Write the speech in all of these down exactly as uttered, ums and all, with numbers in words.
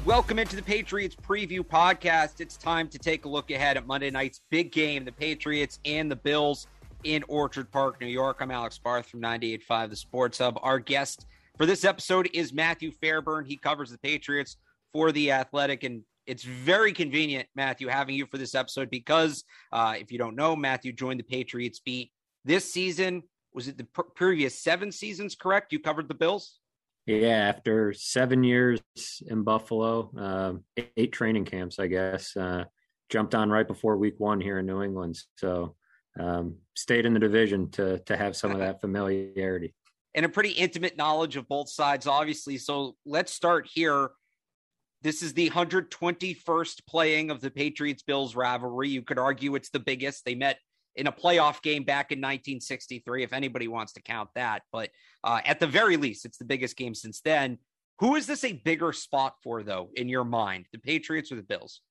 Welcome into the Patriots Preview Podcast. It's time to take a look ahead at Monday night's big game, the Patriots and the Bills in Orchard Park, New York. I'm Alex Barth from ninety-eight point five The Sports Hub. Our guest for this episode is Matthew Fairburn. He covers the Patriots for The Athletic, and it's very convenient, Matthew, having you for this episode because, uh, if you don't know, Matthew joined the Patriots beat this season. Was it the pr- previous seven seasons, correct? You covered the Bills? Yeah, after seven years in Buffalo, uh, eight training camps, I guess, uh, jumped on right before week one here in New England. So um, stayed in the division to to have some of that familiarity. And a pretty intimate knowledge of both sides, obviously. So let's start here. This is the one hundred twenty-first playing of the Patriots-Bills rivalry. You could argue it's the biggest. They met in a playoff game back in nineteen sixty-three, if anybody wants to count that. But uh, at the very least, it's the biggest game since then. Who is this a bigger spot for, though, in your mind, the Patriots or the Bills?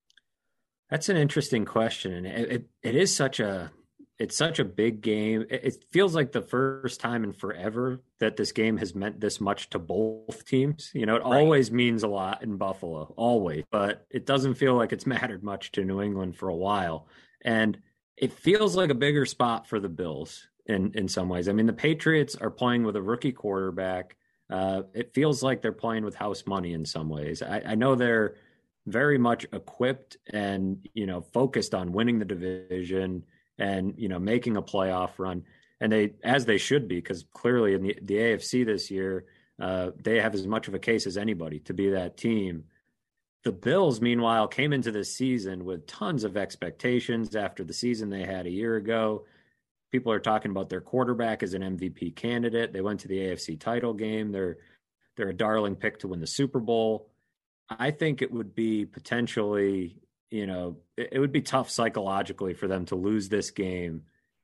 That's an interesting question. And it, it, it is such a, it's such a big game. It, it feels like the first time in forever that this game has meant this much to both teams. You know, it right. always means a lot in Buffalo, always, but it doesn't feel like it's mattered much to New England for a while. And it feels like a bigger spot for the Bills in, in some ways. I mean, the Patriots are playing with a rookie quarterback. Uh, it feels like they're playing with house money in some ways. I, I know they're very much equipped and, you know, focused on winning the division and, you know, making a playoff run. And they, as they should be, because clearly in the, the A F C this year, uh, they have as much of a case as anybody to be that team. The Bills, meanwhile, came into this season with tons of expectations after the season they had a year ago. People are talking about their quarterback as an M V P candidate. They went to the A F C title game. They're they're a darling pick to win the Super Bowl. I think it would be potentially, you know, it, it would be tough psychologically for them to lose this game.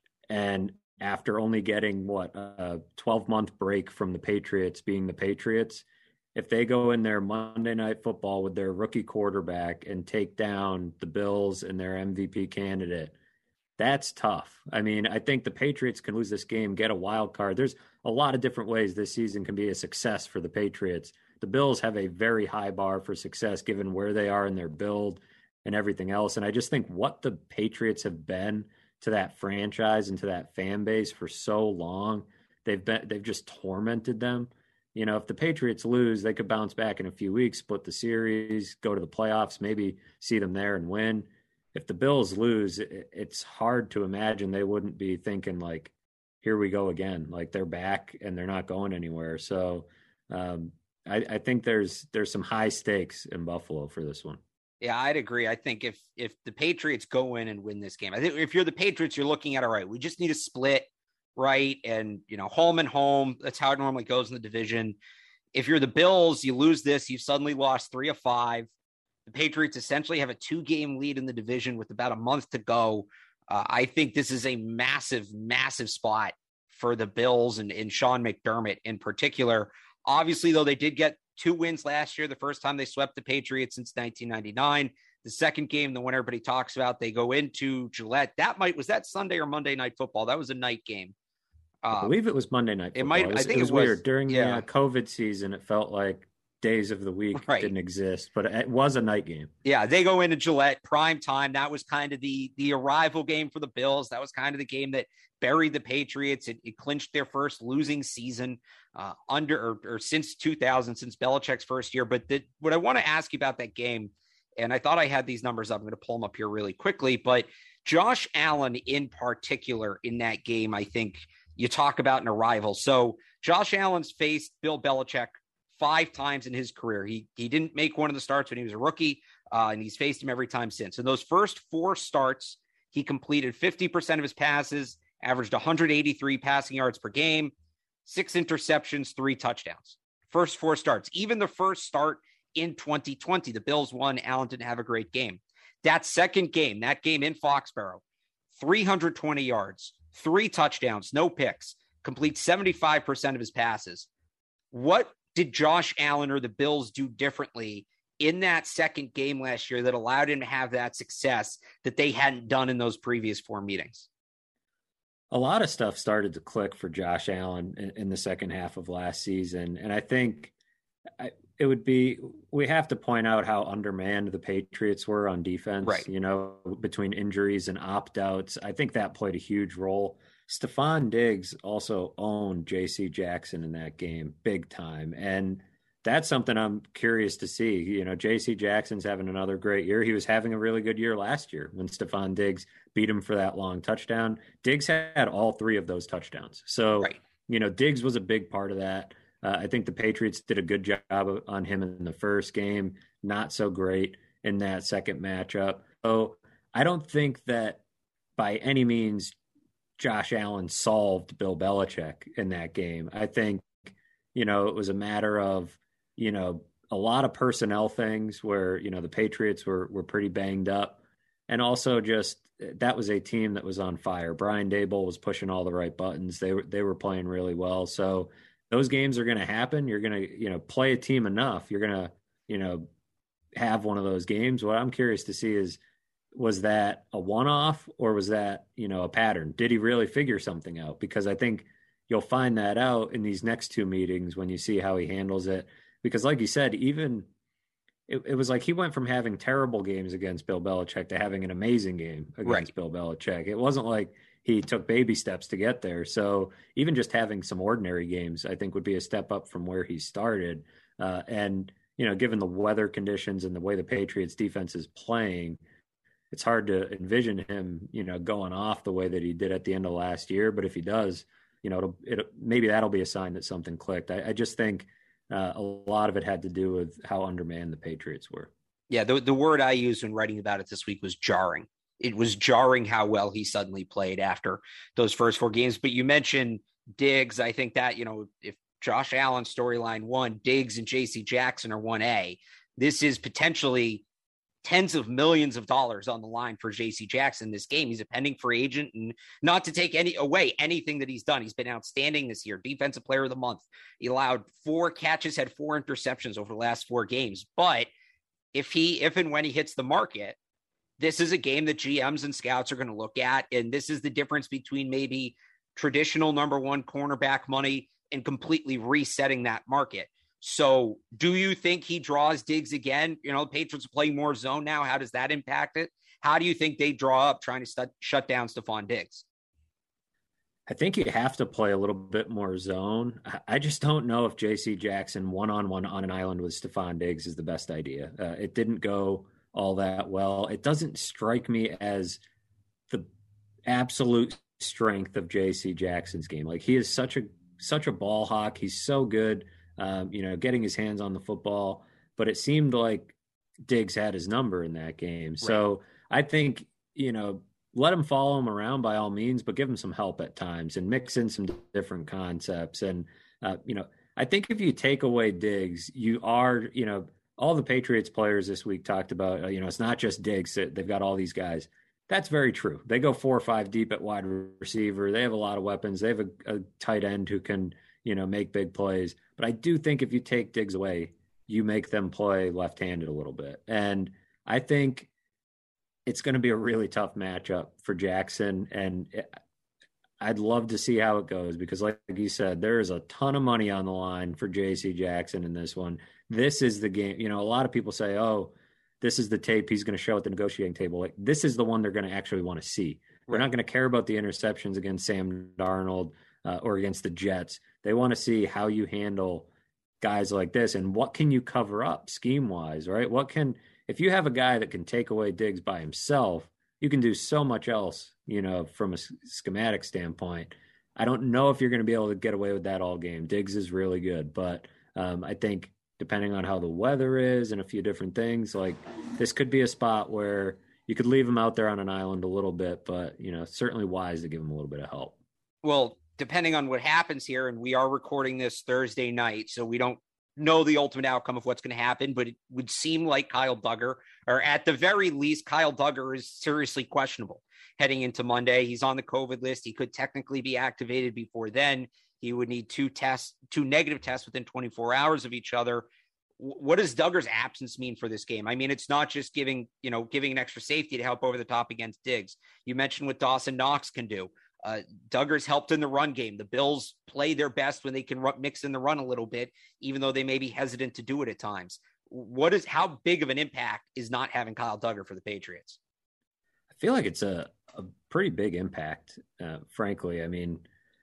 And after only getting, what, a twelve-month break from the Patriots being the Patriots, if they go in their Monday Night Football with their rookie quarterback and take down the Bills and their M V P candidate, that's tough. I mean, I think the Patriots can lose this game, get a wild card. There's a lot of different ways this season can be a success for the Patriots. The Bills have a very high bar for success given where they are in their build and everything else. And I just think what the Patriots have been to that franchise and to that fan base for so long, they've been, they've just tormented them. You know, if the Patriots lose, they could bounce back in a few weeks, split the series, go to the playoffs, maybe see them there and win. If the Bills lose, it's hard to imagine they wouldn't be thinking like, here we go again, like they're back and they're not going anywhere. So um, I, I think there's there's some high stakes in Buffalo for this one. Yeah, I'd agree. I think if if the Patriots go in and win this game, I think if you're the Patriots, you're looking at, all right, we just need a split, right? And, you know, home and home, that's how it normally goes in the division. If you're the Bills, you lose this, you've suddenly lost three of five. The Patriots essentially have a two-game lead in the division with about a month to go. Uh, I think this is a massive, massive spot for the Bills and, and Sean McDermott in particular. Obviously, though, they did get two wins last year, the first time they swept the Patriots since nineteen ninety-nine. The second game, the one everybody talks about, they go into Gillette. That might, was that Sunday or Monday Night Football? That was a night game. Uh, I believe it was Monday Night Football. It might, it was, I think it was, it was weird. During yeah. the uh, COVID season, it felt like days of the week right. didn't exist, but it was a night game. Yeah, they go into Gillette, prime time. That was kind of the the arrival game for the Bills. That was kind of the game that buried the Patriots. It, it clinched their first losing season uh, under or, or since two thousand, since Belichick's first year. But the, what I want to ask you about that game, and I thought I had these numbers up. I'm going to pull them up here really quickly, but Josh Allen in particular in that game, I think you talk about an arrival. So Josh Allen's faced Bill Belichick five times in his career. He he didn't make one of the starts when he was a rookie, uh, and he's faced him every time since. In those first four starts, he completed fifty percent of his passes, averaged one hundred eighty-three passing yards per game, six interceptions, three touchdowns. First four starts. Even the first start in twenty twenty, the Bills won. Allen didn't have a great game. That second game, that game in Foxborough, three hundred twenty yards, three touchdowns, no picks, complete seventy-five percent of his passes. What did Josh Allen or the Bills do differently in that second game last year that allowed him to have that success that they hadn't done in those previous four meetings? A lot of stuff started to click for Josh Allen in, in the second half of last season. And I think I, it would be, we have to point out how undermanned the Patriots were on defense, Right. you know, between injuries and opt-outs. I think that played a huge role. Stephon Diggs also owned J C Jackson in that game big time. And that's something I'm curious to see. You know, J C Jackson's having another great year. He was having a really good year last year when Stephon Diggs beat him for that long touchdown. Diggs had all three of those touchdowns. So, Right. you know, Diggs was a big part of that. Uh, I think the Patriots did a good job on him in the first game, not so great in that second matchup. So I don't think that by any means Josh Allen solved Bill Belichick in that game. I think, you know, it was a matter of, you know, a lot of personnel things where, you know, the Patriots were were pretty banged up. And also just that was a team that was on fire. Brian Daboll was pushing all the right buttons. They were they were playing really well. So those games are going to happen. You're going to, you know, play a team enough. You're going to, you know, have one of those games. What I'm curious to see is, was that a one-off or was that, you know, a pattern? Did he really figure something out? Because I think you'll find that out in these next two meetings when you see how he handles it. Because like you said, even it, it was like he went from having terrible games against Bill Belichick to having an amazing game against Right. Bill Belichick. It wasn't like he took baby steps to get there. So even just having some ordinary games, I think would be a step up from where he started. Uh, and, you know, given the weather conditions and the way the Patriots defense is playing, it's hard to envision him, you know, going off the way that he did at the end of last year. But if he does, you know, it'll, it'll maybe that'll be a sign that something clicked. I, I just think uh, a lot of it had to do with how undermanned the Patriots were. Yeah, the, the word I used when writing about it this week was jarring. It was jarring how well he suddenly played after those first four games. But you mentioned Diggs. I think that, you know, if Josh Allen's storyline one, Diggs and J C Jackson are one A, this is potentially tens of millions of dollars on the line for J C Jackson this game. He's a pending free agent, and not to take any away anything that he's done. He's been outstanding this year. Defensive player of the month. He allowed four catches, had four interceptions over the last four games. But if he, if and when he hits the market, this is a game that G Ms and scouts are going to look at. And this is the difference between maybe traditional number one cornerback money and completely resetting that market. So do you think he draws Diggs again? You know, the Patriots are playing more zone now. How does that impact it? How do you think they draw up trying to st- shut down Stephon Diggs? I think you have to play a little bit more zone. I just don't know if J C Jackson one-on-one on an island with Stephon Diggs is the best idea. Uh, it didn't go all that well. It doesn't strike me as the absolute strength of J C Jackson's game. Like, he is such a such a ball hawk. He's so good, um, you know, getting his hands on the football. But it seemed like Diggs had his number in that game. Right. So I think, you know, let him follow him around by all means, but give him some help at times and mix in some different concepts. And, uh, you know, I think if you take away Diggs, you are, you know, all the Patriots players this week talked about, you know, it's not just Diggs. They've got all these guys. That's very true. They go four or five deep at wide receiver. They have a lot of weapons. They have a, a tight end who can, you know, make big plays. But I do think if you take Diggs away, you make them play left-handed a little bit. And I think it's going to be a really tough matchup for Jackson. And I'd love to see how it goes because, like you said, there is a ton of money on the line for J C Jackson in this one. This is the game. You know, a lot of people say, oh, this is the tape he's going to show at the negotiating table. Like, this is the one they're going to actually want to see. They're not going to care about the interceptions against Sam Darnold uh, or against the Jets. They want to see how you handle guys like this and what can you cover up scheme-wise, right? What can – if you have a guy that can take away Diggs by himself, you can do so much else, you know, from a schematic standpoint. I don't know if you're going to be able to get away with that all game. Diggs is really good, but um, I think – depending on how the weather is and a few different things, like this could be a spot where you could leave him out there on an island a little bit, but, you know, certainly wise to give him a little bit of help. Well, depending on what happens here, and we are recording this Thursday night, so we don't know the ultimate outcome of what's going to happen, but it would seem like Kyle Dugger, or at the very least, Kyle Dugger is seriously questionable heading into Monday. He's on the COVID list. He could technically be activated before then. He would need two tests, two negative tests within twenty-four hours of each other. What does Dugger's absence mean for this game? I mean, it's not just giving, you know, giving an extra safety to help over the top against Diggs. You mentioned what Dawson Knox can do. Uh, Duggar's helped in the run game. The Bills play their best when they can run, mix in the run a little bit, even though they may be hesitant to do it at times. What is how big of an impact is not having Kyle Duggar for the Patriots? I feel like it's a, a pretty big impact, uh, frankly. I mean,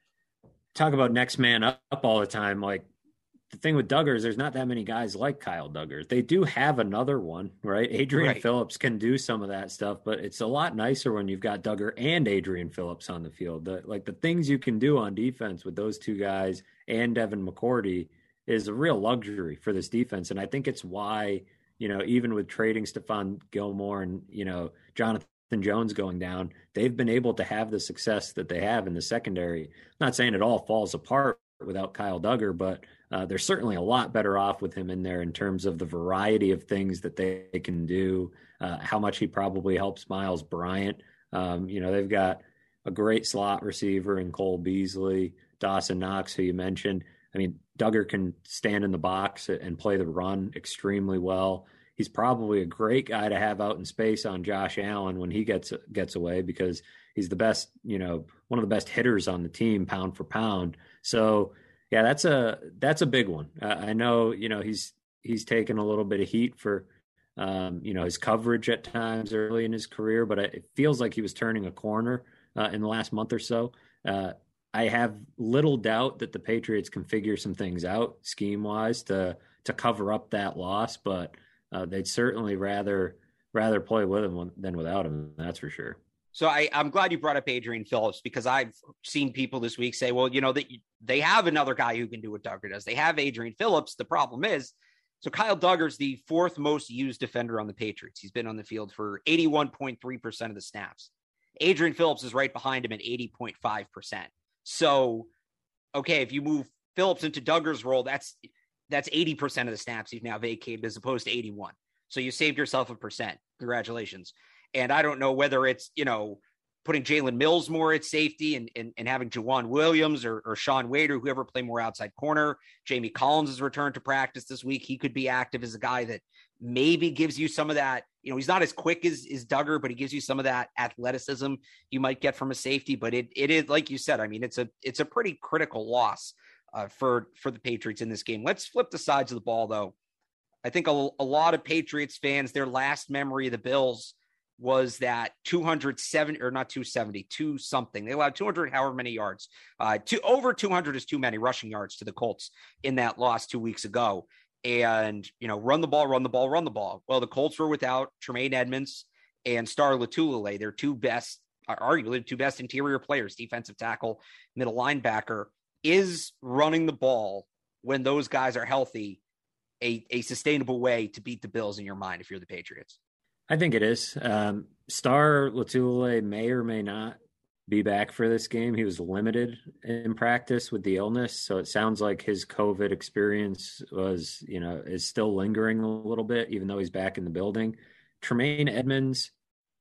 talk about next man up, up all the time. Like, the thing with Duggar is there's not that many guys like Kyle Duggar. They do have another one, right? Adrian Right. Phillips can do some of that stuff, but it's a lot nicer when you've got Duggar and Adrian Phillips on the field. The, like the things you can do on defense with those two guys and Devin McCourty is a real luxury for this defense. And I think it's why, you know, even with trading Stephon Gilmore and, you know, Jonathan Jones going down, they've been able to have the success that they have in the secondary. I'm not saying it all falls apart without Kyle Duggar, but uh, they're certainly a lot better off with him in there in terms of the variety of things that they, they can do, uh, how much he probably helps Miles Bryant. Um, you know, they've got a great slot receiver in Cole Beasley, Dawson Knox, who you mentioned. I mean, Duggar can stand in the box and play the run extremely well. He's probably a great guy to have out in space on Josh Allen when he gets gets away, because he's the best, you know, one of the best hitters on the team, pound for pound. So, yeah, that's a that's a big one. Uh, I know, you know, he's he's taken a little bit of heat for, um, you know, his coverage at times early in his career, but it feels like he was turning a corner uh, in the last month or so. Uh, I have little doubt that the Patriots can figure some things out scheme wise to to cover up that loss, but uh, they'd certainly rather rather play with him than without him. That's for sure. So I, I'm glad you brought up Adrian Phillips, because I've seen people this week say, well, you know, that they have another guy who can do what Duggar does. They have Adrian Phillips. The problem is, so Kyle Duggar's the fourth most used defender on the Patriots. He's been on the field for eighty-one point three percent of the snaps. Adrian Phillips is right behind him at eighty point five percent. So, okay, if you move Phillips into Duggar's role, that's that's eighty percent of the snaps he's now vacated as opposed to eighty-one. So you saved yourself a percent. Congratulations. And I don't know whether it's, you know, putting Jalen Mills more at safety and, and, and having Juwan Williams or, or Sean Wade or whoever play more outside corner. Jamie Collins has returned to practice this week. He could be active as a guy that maybe gives you some of that. You know, he's not as quick as, as Duggar, but he gives you some of that athleticism you might get from a safety. But it it is, like you said, I mean, it's a it's a pretty critical loss uh, for, for the Patriots in this game. Let's flip the sides of the ball, though. I think a, a lot of Patriots fans, their last memory of the Bills was that two hundred seventy or not two seventy, two something. They allowed two hundred, however many yards. Uh, to over two hundred is too many rushing yards to the Colts in that loss two weeks ago. And, you know, run the ball, run the ball, run the ball. Well, the Colts were without Tremaine Edmunds and Star Lotulelei, their two best, arguably the two best interior players, defensive tackle, middle linebacker. Is running the ball when those guys are healthy a, a sustainable way to beat the Bills in your mind if you're the Patriots? I think it is. Um, Star Lotulelei may or may not be back for this game. He was limited in practice with the illness, so it sounds like his COVID experience was, you know, is still lingering a little bit, even though he's back in the building. Tremaine Edmunds,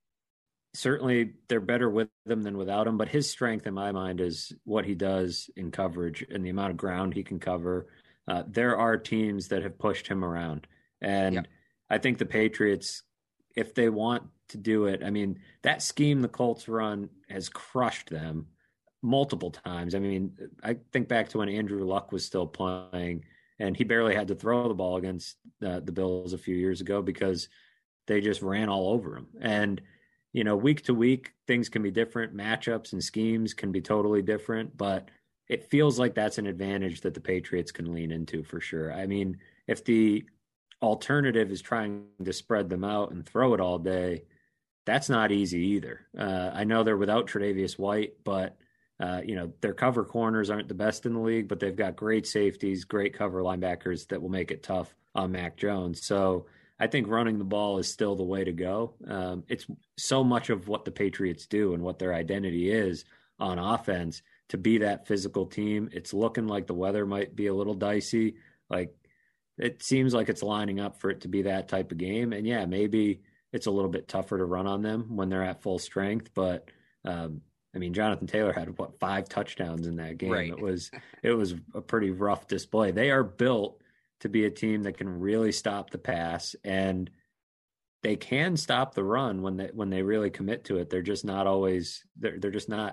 certainly they're better with him than without him, but his strength in my mind is what he does in coverage and the amount of ground he can cover. Uh, there are teams that have pushed him around, and yep. I think the Patriots, if they want to do it, I mean, that scheme the Colts run has crushed them multiple times. I mean, I think back to when Andrew Luck was still playing and he barely had to throw the ball against uh, the Bills a few years ago because they just ran all over him. And, you know, week to week, things can be different. Matchups and schemes can be totally different, but it feels like that's an advantage that the Patriots can lean into for sure. I mean, if the alternative is trying to spread them out and throw it all day, that's not easy either. Uh, I know they're without Tre'Davious White, but uh, you know, their cover corners aren't the best in the league, but they've got great safeties, great cover linebackers that will make it tough on Mac Jones. So I think running the ball is still the way to go. Um, it's so much of what the Patriots do and what their identity is on offense to be that physical team. It's looking like the weather might be a little dicey. Like, it seems like it's lining up for it to be that type of game. And yeah, maybe it's a little bit tougher to run on them when they're at full strength. But um, I mean, Jonathan Taylor had what, five touchdowns in that game. Right. It was, it was a pretty rough display. They are built to be a team that can really stop the pass, and they can stop the run when they, when they really commit to it. They're just not always, they're, they're just not,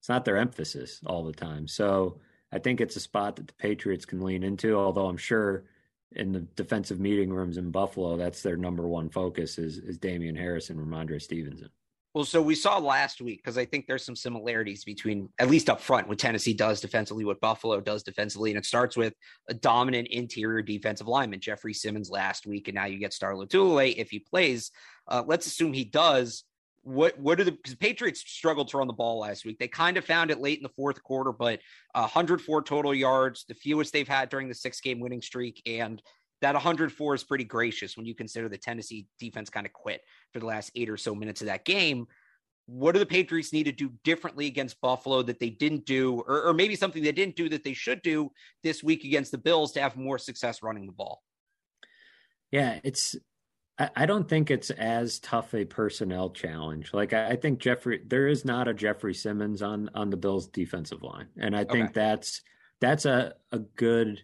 it's not their emphasis all the time. So I think it's a spot that the Patriots can lean into, although I'm sure in the defensive meeting rooms in Buffalo, that's their number one focus is, is Damian Harris and Ramondre Stevenson. Well, so we saw last week, because I think there's some similarities between, at least up front, what Tennessee does defensively, what Buffalo does defensively. And it starts with a dominant interior defensive lineman, Jeffrey Simmons last week. And now you get Star Lotulelei if he plays. Uh, let's assume he does. What what are the because Patriots struggled to run the ball last week? They kind of found it late in the fourth quarter, but uh, one hundred four total yards, the fewest they've had during the six game winning streak. And that one hundred four is pretty gracious when you consider the Tennessee defense kind of quit for the last eight or so minutes of that game. What do the Patriots need to do differently against Buffalo that they didn't do, or, or maybe something they didn't do that they should do this week against the Bills to have more success running the ball? Yeah, it's. I don't think it's as tough a personnel challenge. Like I think Jeffrey, there is not a Jeffrey Simmons on on the Bills defensive line, and I think okay. that's that's a a good,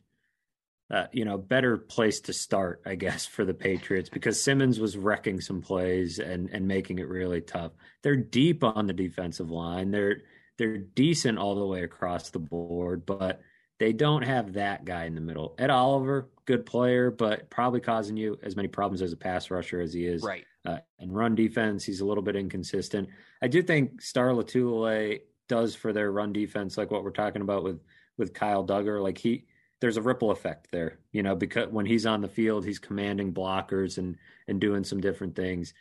uh, you know, better place to start, I guess, for the Patriots because Simmons was wrecking some plays and and making it really tough. They're deep on the defensive line. They're they're decent all the way across the board, but they don't have that guy in the middle. Ed Oliver, good player, but probably causing you as many problems as a pass rusher as he is. Right. Uh, and run defense, he's a little bit inconsistent. I do think Star Lotulelei does for their run defense, like what we're talking about with, with Kyle Duggar. Like he, there's a ripple effect there, you know, because when he's on the field, he's commanding blockers and, and doing some different things.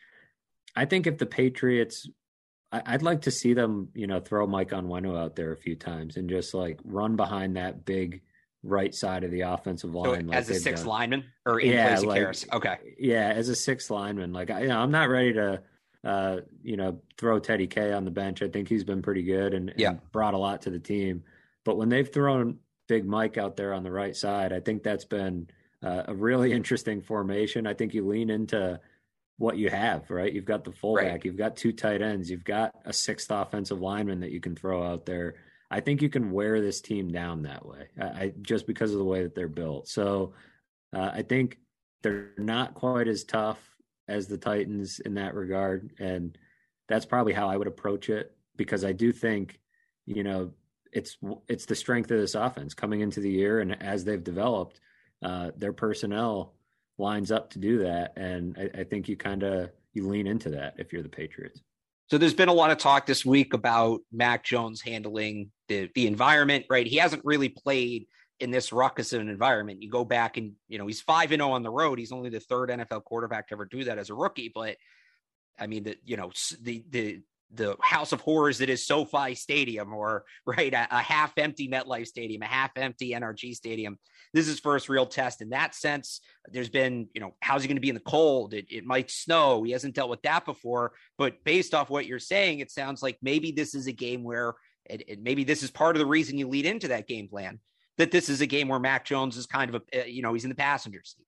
I think if the Patriots, I'd like to see them, you know, throw Mike Onwenu out there a few times and just like run behind that big right side of the offensive line. So like as a sixth done. lineman or in yeah, place of like, Karras? Okay. Yeah, as a sixth lineman. Like, I, you know, I'm not ready to, uh, you know, throw Teddy K on the bench. I think he's been pretty good and, yeah. and brought a lot to the team. But when they've thrown Big Mike out there on the right side, I think that's been uh, a really interesting formation. I think you lean into what you have, right? You've got the fullback, right. You've got two tight ends, you've got a sixth offensive lineman that you can throw out there. I think you can wear this team down that way, I, I just because of the way that they're built. So uh, I think they're not quite as tough as the Titans in that regard. And that's probably how I would approach it, because I do think, you know, it's, it's the strength of this offense coming into the year. And as they've developed, uh, their personnel lines up to do that. And I, I think you kind of, you lean into that if you're the Patriots. So there's been a lot of talk this week about Mac Jones handling the, the environment, right? He hasn't really played in this ruckus of an environment. You go back and, you know, he's five and oh on the road. He's only the third N F L quarterback to ever do that as a rookie. But I mean, the, you know, the, the, the house of horrors that is SoFi Stadium, or right, a, a half empty MetLife Stadium, a half empty N R G Stadium. This is his first real test in that sense. There's been, you know, how's he going to be in the cold? It, it might snow. He hasn't dealt with that before, but based off what you're saying, it sounds like maybe this is a game where it, it, maybe this is part of the reason you lead into that game plan, that this is a game where Mac Jones is kind of a, you know, he's in the passenger seat.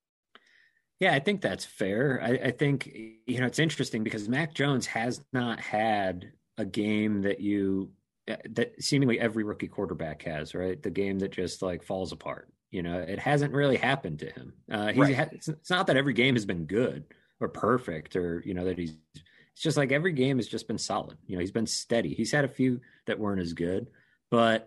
Yeah, I think that's fair. I, I think, you know, it's interesting because Mac Jones has not had a game that you, that seemingly every rookie quarterback has, right? The game that just like falls apart. You know, it hasn't really happened to him. Uh, he's, right. It's not that every game has been good or perfect or, you know, that he's, it's just like every game has just been solid. You know, he's been steady. He's had a few that weren't as good, but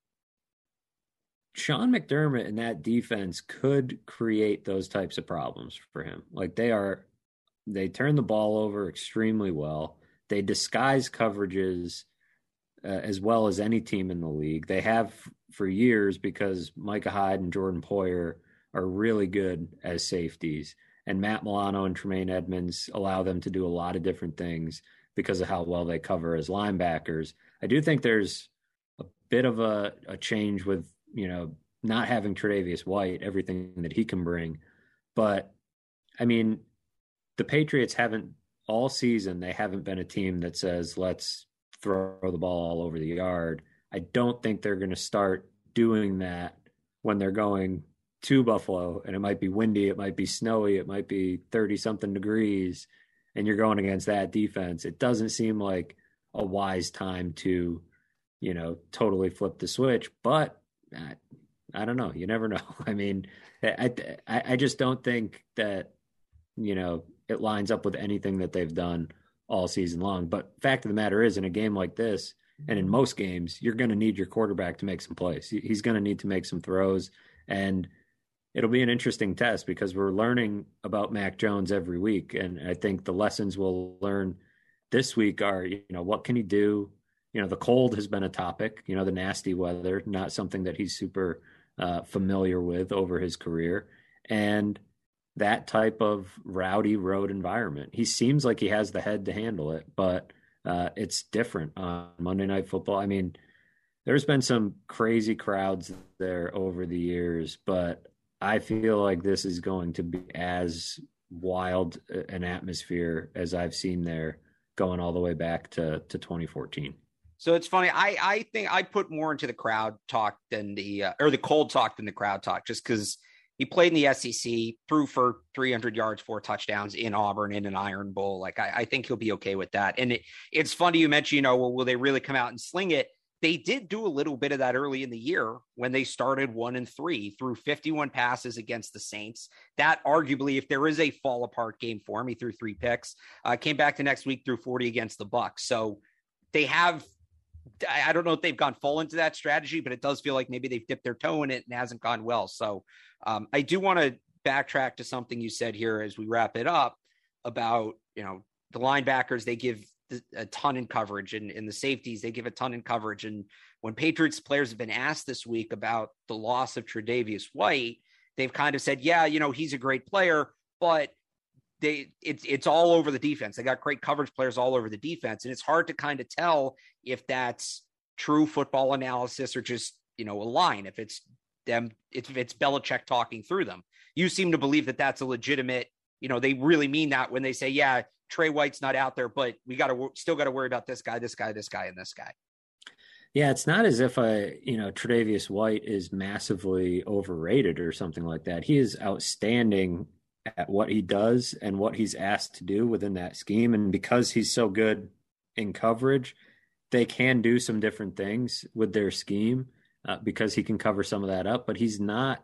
Sean McDermott and that defense could create those types of problems for him. Like they are, they turn the ball over extremely well. They disguise coverages uh, as well as any team in the league. They have for years because Micah Hyde and Jordan Poyer are really good as safeties. And Matt Milano and Tremaine Edmonds allow them to do a lot of different things because of how well they cover as linebackers. I do think there's a bit of a, a change with, you know, not having Tre'Davious White, everything that he can bring. But, I mean, the Patriots haven't, all season, they haven't been a team that says, let's throw the ball all over the yard. I don't think they're going to start doing that when they're going to Buffalo, and it might be windy, it might be snowy, it might be thirty-something degrees, and you're going against that defense. It doesn't seem like a wise time to, you know, totally flip the switch, but I, I don't know. You never know. I mean, I, I I just don't think that, you know, it lines up with anything that they've done all season long. But fact of the matter is, in a game like this, And in most games, you're going to need your quarterback to make some plays. He's going to need to make some throws. And it'll be an interesting test because we're learning about Mac Jones every week. And I think the lessons we'll learn this week are, you know, what can he do? You know, the cold has been a topic, you know, the nasty weather, not something that he's super uh, familiar with over his career. And that type of rowdy road environment. He seems like he has the head to handle it, but uh, it's different on Monday Night Football. I mean, there's been some crazy crowds there over the years, but I feel like this is going to be as wild an atmosphere as I've seen there going all the way back to, to twenty fourteen. So it's funny. I, I think I put more into the crowd talk than the, uh, or the cold talk than the crowd talk, just because he played in the S E C, threw for three hundred yards, four touchdowns in Auburn in an Iron Bowl. Like, I, I think he'll be okay with that. And it, it's funny you mentioned, you know, well, will they really come out and sling it? They did do a little bit of that early in the year when they started one and three, threw fifty-one passes against the Saints. That arguably, if there is a fall apart game for him, he threw three picks, uh, came back the next week, threw forty against the Bucs. So they have, I don't know if they've gone full into that strategy, but it does feel like maybe they've dipped their toe in it and it hasn't gone well. So um, I do want to backtrack to something you said here as we wrap it up about, you know, the linebackers, they give a ton in coverage, and in the safeties, they give a ton in coverage. And when Patriots players have been asked this week about the loss of Tre'Davious White, they've kind of said, yeah, you know, he's a great player, but they it's it's all over the defense. They got great coverage players all over the defense. And it's hard to kind of tell if that's true football analysis or just, you know, a line, if it's them, if it's Belichick talking through them. You seem to believe that that's a legitimate, you know, they really mean that when they say, yeah, Trey White's not out there, but we got to still got to worry about this guy, this guy, this guy, and this guy. Yeah, it's not as if I, you know, Tre'Davious White is massively overrated or something like that. He is outstanding at what he does and what he's asked to do within that scheme. And because he's so good in coverage, they can do some different things with their scheme uh, because he can cover some of that up. But he's not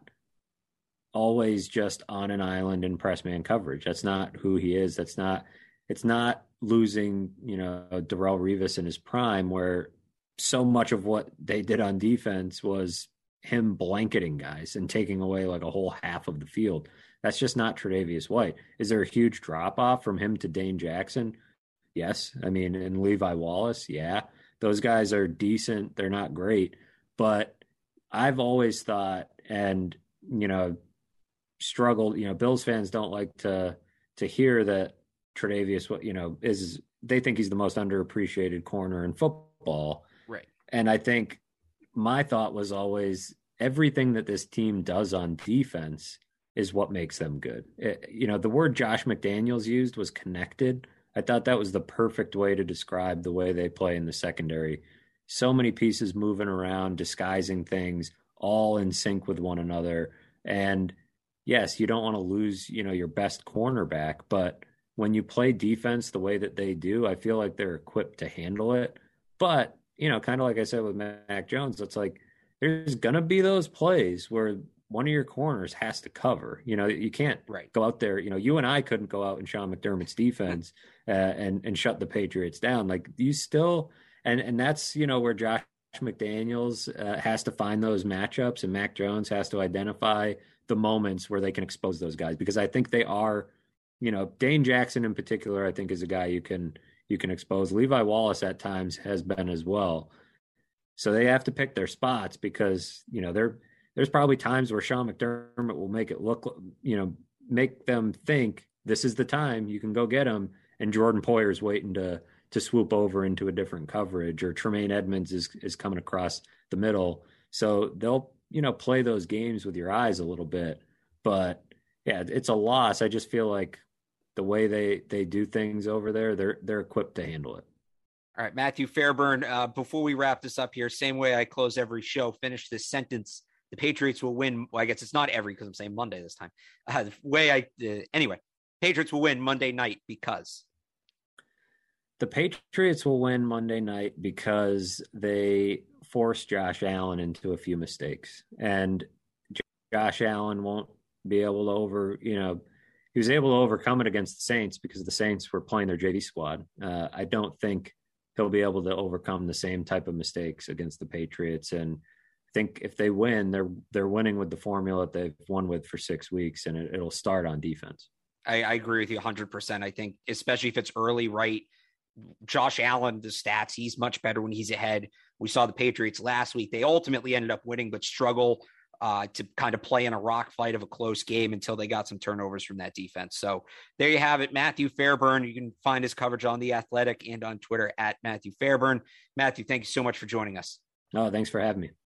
always just on an island in press man coverage. That's not who he is. That's not. It's not losing, you know, Darrelle Revis in his prime, where so much of what they did on defense was him blanketing guys and taking away like a whole half of the field. That's just not Tre'Davious White. Is there a huge drop off from him to Dane Jackson? Yes. I mean, and Levi Wallace, yeah. Those guys are decent. They're not great. But I've always thought, and, you know, struggled, you know, Bills fans don't like to to hear that Tre'Davious, you know, is they think he's the most underappreciated corner in football. Right. And I think my thought was always everything that this team does on defense is what makes them good. It, you know, the word Josh McDaniels used was connected. I thought that was the perfect way to describe the way they play in the secondary. So many pieces moving around, disguising things, all in sync with one another. And yes, you don't want to lose, you know, your best cornerback, but when you play defense the way that they do, I feel like they're equipped to handle it. But, you know, kind of like I said with Mac Jones, it's like there's going to be those plays where one of your corners has to cover. You know, you can't right. go out there. You know, you and I couldn't go out in Sean McDermott's defense uh, and and shut the Patriots down. Like you still, and and that's, you know, where Josh McDaniels uh, has to find those matchups, and Mac Jones has to identify the moments where they can expose those guys, because I think they are. You know, Dane Jackson in particular, I think, is a guy you can you can expose. Levi Wallace at times has been as well. So they have to pick their spots because, you know, there there's probably times where Sean McDermott will make it look, you know, make them think this is the time you can go get him, and Jordan Poyer's waiting to to swoop over into a different coverage, or Tremaine Edmonds is is coming across the middle. So they'll, you know, play those games with your eyes a little bit. But yeah, it's a loss. I just feel like the way they, they do things over there, they're they're equipped to handle it. All right, Matthew Fairburn, uh, before we wrap this up here, same way I close every show, finish this sentence. The Patriots will win. Well, I guess it's not every, because I'm saying Monday this time. Uh, the way I, uh, anyway, Patriots will win Monday night because. The Patriots will win Monday night because they force Josh Allen into a few mistakes. And Josh Allen won't be able to over, you know, he was able to overcome it against the Saints because the Saints were playing their J V squad. Uh, I don't think he'll be able to overcome the same type of mistakes against the Patriots. And I think if they win, they're they're winning with the formula that they've won with for six weeks, and it, it'll start on defense. I, I agree with you one hundred percent. I think, especially if it's early, right? Josh Allen, the stats, he's much better when he's ahead. We saw the Patriots last week. They ultimately ended up winning, but struggle uh, to kind of play in a rock fight of a close game until they got some turnovers from that defense. So there you have it. Matthew Fairburn. You can find his coverage on The Athletic and on Twitter at Matthew Fairburn. Matthew, thank you so much for joining us. Oh, thanks for having me.